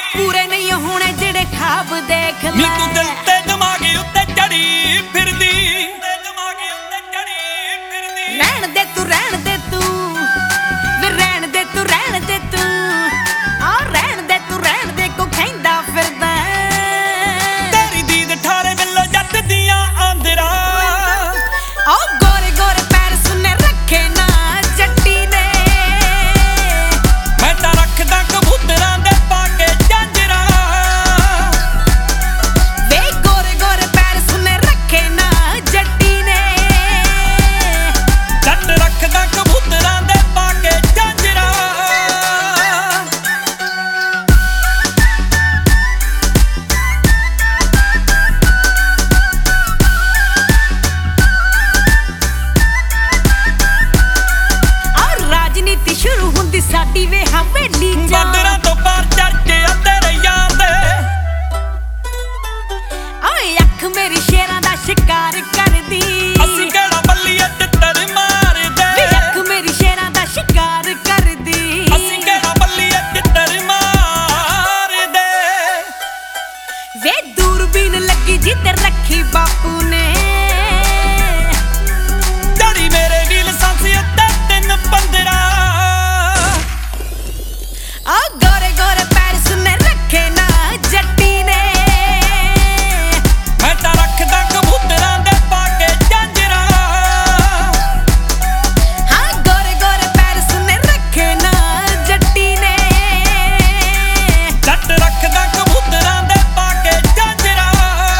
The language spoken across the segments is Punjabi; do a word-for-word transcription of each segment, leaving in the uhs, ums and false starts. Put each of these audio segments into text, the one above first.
ਪੂਰੇ ਨਹੀਂ ਹੋਣੇ ਜਿਹੜੇ ਖਾਬ ਦੇਖ ਲੈ। ਨੀ ਤੂੰ ਦਿਲ ਤੇ ਦਿਮਾਗੇ ਉੱਤੇ ਚੜੀ ਫਿਰਦੀ, ਦਿਮਾਗੇ ਉੱਤੇ ਚੜੀ ਫਿਰਦੀ। ਰਹਿਣ ਦੇ ਤੂੰ ਰਹਿਣ ਦੇ ਤੂੰ ਵੇ ਰਹਿਣ ਦੇ ਤੂੰ ਰਹਿਣ ਦੇ ਤੂੰ ਆ ਰਹਿਣ ਦੇ ਤੂੰ ਰਹਿਣ ਦੇ ਕੋ ਕਹਿੰਦਾ ਫਿਰਦਾ। ਤੇਰੀ ਦੀਦ ਠਾਰੇ ਵੱਲੋਂ ਜੱਟ ਦੀਆਂ ਆਂਦਰਾਂ। ਆ ਗੋਰੇ ਗੋਰੇ ਪੈਰ ਸੁਨੇ ਰੱਖੇ ਨਾ ਜੱਟੀ ਨੇ। ਮੈਂ ਤਾਂ ਰੱਖਦਾ ਕਬੂਤਰਾਂ ਦੇ ਪਾ ਕੇ ਝਾਂਜਰਾਂ। ਵੇ ਗੋਰੇ ਗੋਰੇ ਪੈਰ ਸੁਨੇ ਰੱਖੇ ਨਾ ਜੱਟੀ ਨੇ। ਜੱਟ ਰੱਖਦਾ ਕਬੂਤਰਾਂ ਦੇ ਪਾ ਕੇ ਝਾਂਜਰਾਂ। ਆ ਰਾਜਨੀਤੀ ਸ਼ੁਰੂ ਹੁੰਦੀ ਸਾਡੀ ਵੇ ਹਵੇਲੀ ਚ। ਬਾਰਡਰਾਂ ਤੋਂ ਪਾਰ ਚੜ ਕੇ ਆ ਤੇਰੇ ਯਾਰ ਦੇ। ਓਏ ਅੱਖ ਮੇਰੀ ਸ਼ੇਰਾਂ ਦਾ ਸ਼ਿਕਾਰ ਕਰਦੀ। ਅਸੀਂ ਕਿਹੜਾ ਬੱਲੀਏ ਤਿੱਤਰ ਮਾਰਦੇ। ਵੇ ਅੱਖ ਮੇਰੀ ਸ਼ੇਰਾਂ ਦਾ ਸ਼ਿਕਾਰ ਕਰਦੀ। ਅਸੀਂ ਕਿਹੜਾ ਬੱਲੀਏ ਤਿੱਤਰ ਮਾਰਦੇ। ਵੇ ਦੂਰਬੀਨ ਲੱਗੀ ਜਿੱਤੇ ਰੱਖੀ ਬਾਪੂ ਨੇ। ਜੜੀ ਮੇਰੇ ਵੀ ਲਾਇਸੈਂਸ ਉੱਤੇ ਤਿੰਨ ਪੰਦਰਾਂ। ਆ ਗੋਰੇ ਗੋਰੇ ਪੈਰ ਸੁਨੇ ਰੱਖੇ ਨਾ ਜੱਟੀ ਨੇ। ਮੈਂ ਤਾਂ ਰੱਖਦਾ ਕਬੂਤਰਾਂ ਦੇ ਪਾ ਕੇ ਝਾਂਜਰਾਂ। ਹਾਂ ਗੋਰੇ ਗੋਰੇ ਪੈਰ ਸੁਨੇ ਰੱਖੇ ਨਾ ਜੱਟੀ ਨੇ। ਜੱਟ ਰੱਖਦਾ ਕਬੂਤਰਾਂ ਦੇ ਪਾ ਕੇ ਝਾਂਜਰਾਂ।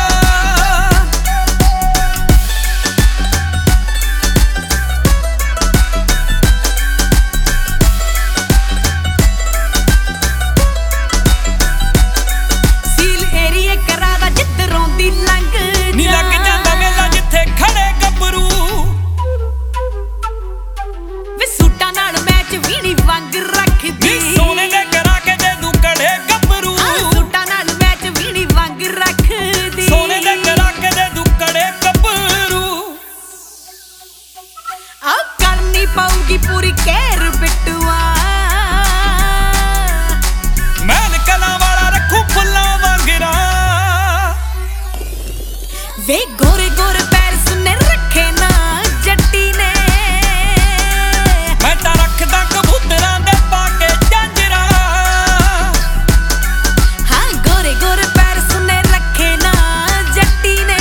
ਸੀਲ ਏਰੀਏ ਕਰਾਦਾ ਜਿੱਧਰੋਂ ਦੀ ਲੰਘ ਨੀ ਲੱਗ ਜਾਂਦਾ ਮੇਲਾ ਜਿੱਥੇ ਖੜੇ ਗੱਭਰੂ। ਵੇ ਸੂਟਾਂ ਨਾਲ ਮੈਚ ਵੀਣੀ ਵਾਂਗ ਰੱਖਦੀ। ਨੀ ਸੋਨੇ ਦੇ ਕਰਾ ਕੇ ਦੇ ਦੂ ਕੜੇ ਗੱਭਰੂ। ਆ ਸੂਟਾਂ ਨਾਲ ਮੈਚ ਵੀਣੀ ਵਾਂਗ ਰੱਖਦੀ। ਸੋਨੇ ਦੇ ਕਰਾ ਕੇ ਦੇ ਦੂ ਕੜੇ ਗੱਭਰੂ। ਆ ਕਰਨੀ ਪਊਗੀ ਪੂਰੀ ਕੇਰ ਬਿੱਟੂਆ। ਮਹਿਲ ਕਲਾਂ ਵਾਲਾ ਰੱਖੂ ਫੁੱਲਾਂ ਵਾਂਗਰਾਂ। ਵੇ ਗੋਰੇ ਗੋਰੇ ਪੈਰ ਸੁਨੇ ਰੱਖੇ ਨਾ ਜੱਟੀ ਨੇ। ਮੈਂ ਤਾਂ ਰੱਖਦਾ ਕਬੂਤਰਾਂ ਦੇ ਪਾ ਕੇ ਝਾਂਜਰਾਂ। ਹਾਂ ਗੋਰੇ ਗੋਰੇ ਪੈਰ ਸੁਨੇ ਰੱਖੇ ਨਾ ਜੱਟੀ ਨੇ।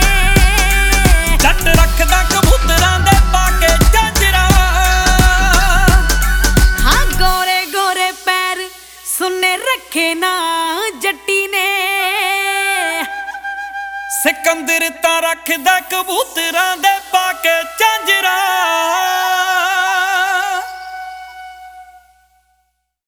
ਜੱਟ ਰੱਖਦਾ ਕਬੂਤਰਾਂ ਦੇ ਪਾ ਕੇ ਝਾਂਜਰਾਂ। ਹਾਂ ਗੋਰੇ ਗੋਰੇ ਪੈਰ ਸੁਨੇ ਰੱਖੇ ਨਾ ਜੱਟੀ ਨੇ। ਸਿਕੰਦਰ ਤਾਂ ਰੱਖਦਾ ਕਬੂਤਰਾਂ ਦੇ ਪਾ ਕੇ ਝਾਂਜਰਾਂ।